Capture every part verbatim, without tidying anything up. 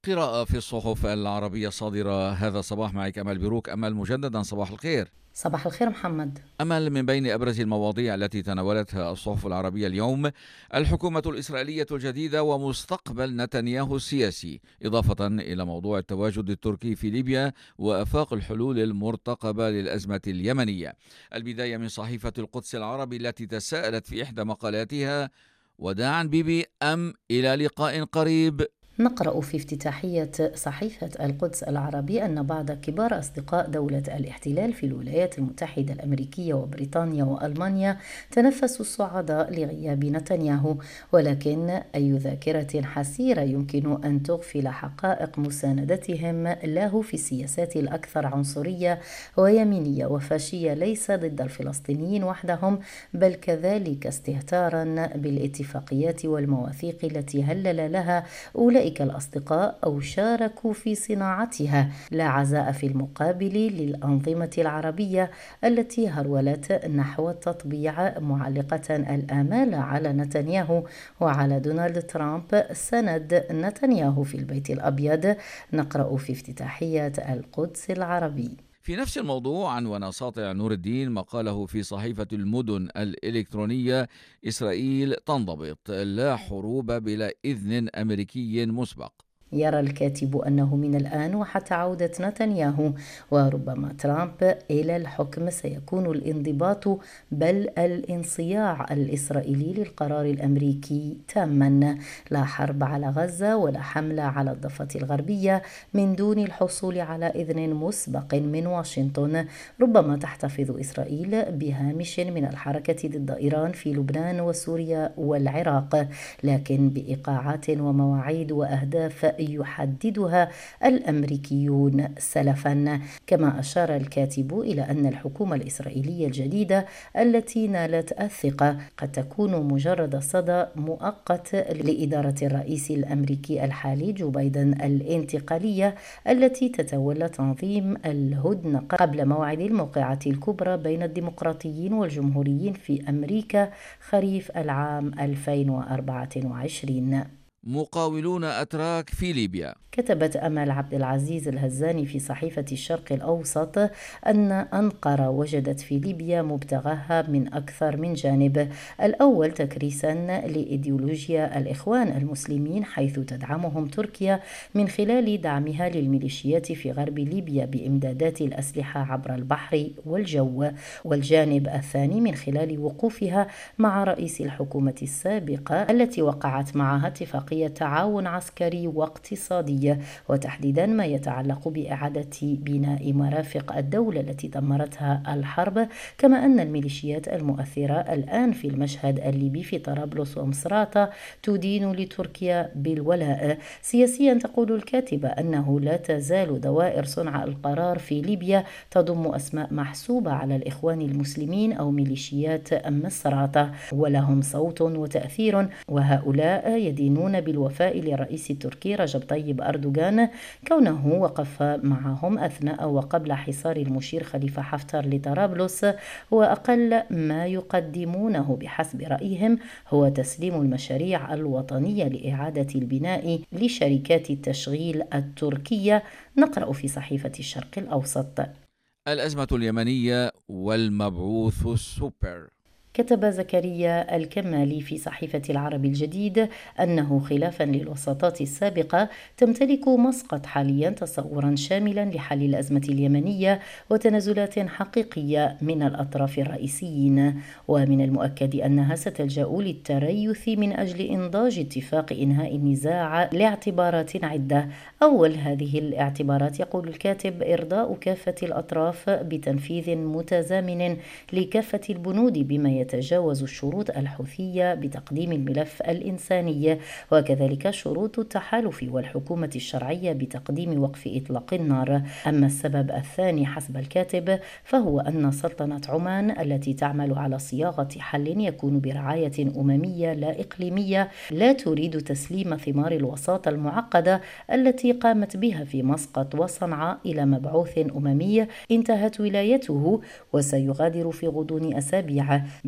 قراءة في الصحف العربية الصادرة هذا الصباح. معك أمل بروك. أمل، مجددا صباح الخير. صباح الخير محمد. أمل، من بين أبرز المواضيع التي تناولتها الصحف العربية اليوم الحكومة الإسرائيلية الجديدة ومستقبل نتنياهو السياسي، إضافة إلى موضوع التواجد التركي في ليبيا وآفاق الحلول المرتقبة للأزمة اليمنية. البداية من صحيفة القدس العربي التي تساءلت في إحدى مقالاتها: وداعا بيبي أم إلى لقاء قريب؟ نقرأ في افتتاحية صحيفة القدس العربي أن بعض كبار أصدقاء دولة الاحتلال في الولايات المتحدة الأمريكية وبريطانيا وألمانيا تنفسوا الصعداء لغياب نتنياهو، ولكن أي ذاكرة حسيرة يمكن أن تغفل حقائق مساندتهم له في السياسات الأكثر عنصرية ويمينية وفاشية، ليس ضد الفلسطينيين وحدهم بل كذلك استهتارا بالاتفاقيات والمواثيق التي هلل لها أولئك الأصدقاء أو شاركوا في صناعتها، لا عزاء في المقابل للأنظمة العربية التي هرولت نحو التطبيع، معلقة الآمال على نتنياهو وعلى دونالد ترامب سند نتنياهو في البيت الأبيض. نقرأ في افتتاحية القدس العربي. في نفس الموضوع عنوان ساطع نور الدين مقاله في صحيفة المدن الإلكترونية: إسرائيل تنضبط، لا حروب بلا إذن أمريكي مسبق. يرى الكاتب أنه من الآن وحتى عودة نتنياهو وربما ترامب إلى الحكم سيكون الانضباط بل الانصياع الإسرائيلي للقرار الأمريكي تاما، لا حرب على غزة ولا حملة على الضفة الغربية من دون الحصول على إذن مسبق من واشنطن. ربما تحتفظ إسرائيل بهامش من الحركة ضد إيران في لبنان وسوريا والعراق، لكن بإيقاعات ومواعيد وأهداف يحددها الأمريكيون سلفا. كما أشار الكاتب إلى أن الحكومة الإسرائيلية الجديدة التي نالت الثقة قد تكون مجرد صدى مؤقت لإدارة الرئيس الأمريكي الحالي جو بايدن الانتقالية التي تتولى تنظيم الهدنة قبل موعد الموقعة الكبرى بين الديمقراطيين والجمهوريين في أمريكا خريف العام ألفين وأربعة وعشرين. مقاولون أتراك في ليبيا. كتبت أمل عبد العزيز الهزاني في صحيفة الشرق الأوسط أن أنقرة وجدت في ليبيا مبتغاها من أكثر من جانب. الأول تكريسا لإيديولوجيا الإخوان المسلمين، حيث تدعمهم تركيا من خلال دعمها للميليشيات في غرب ليبيا بإمدادات الأسلحة عبر البحر والجو، والجانب الثاني من خلال وقوفها مع رئيس الحكومة السابقة التي وقعت معها اتفاقية تعاون عسكري واقتصادي، وتحديدا ما يتعلق بإعادة بناء مرافق الدولة التي دمرتها الحرب، كما أن الميليشيات المؤثرة الآن في المشهد الليبي في طرابلس ومصراتة تدين لتركيا بالولاء. سياسيا تقول الكاتبة أنه لا تزال دوائر صنع القرار في ليبيا تضم أسماء محسوبة على الإخوان المسلمين أو ميليشيات مصراتة، ولهم صوت وتأثير، وهؤلاء يدينون بالوفاء للرئيس التركي رجب طيب أردوغان كونه وقف معهم أثناء وقبل حصار المشير خليفة حفتر لطرابلس، وأقل ما يقدمونه بحسب رأيهم هو تسليم المشاريع الوطنية لإعادة البناء لشركات التشغيل التركية. نقرأ في صحيفة الشرق الأوسط: الأزمة اليمنية والمبعوث السوبر. كتب زكريا الكمالي في صحيفة العرب الجديد أنه خلافا للوساطات السابقة تمتلك مسقط حاليا تصورا شاملا لحل الأزمة اليمنية وتنازلات حقيقية من الأطراف الرئيسيين، ومن المؤكد أنها ستلجأ للتريث من أجل إنضاج اتفاق إنهاء النزاع لاعتبارات عدة. أول هذه الاعتبارات، يقول الكاتب، إرضاء كافة الأطراف بتنفيذ متزامن لكافة البنود بما يتجاوز الشروط الحوثية بتقديم الملف الإنساني، وكذلك شروط التحالف والحكومة الشرعية بتقديم وقف إطلاق النار. أما السبب الثاني حسب الكاتب فهو أن سلطنة عمان التي تعمل على صياغة حل يكون برعاية أممية لا إقليمية لا تريد تسليم ثمار الوساطة المعقدة التي قامت بها في مسقط وصنعاء إلى مبعوث أممي انتهت ولايته وسيغادر في غضون أسابيع،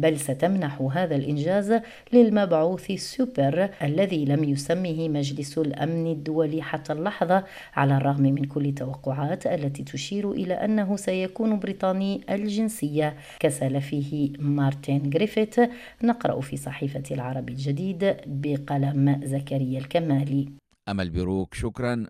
بل ستمنح هذا الإنجاز للمبعوث سوبر الذي لم يسمه مجلس الأمن الدولي حتى اللحظة، على الرغم من كل التوقعات التي تشير إلى أنه سيكون بريطاني الجنسية كسلفه مارتن غريفيث. نقرأ في صحيفة العربي الجديد بقلم زكريا الكمالي. أمل بروك، شكرا.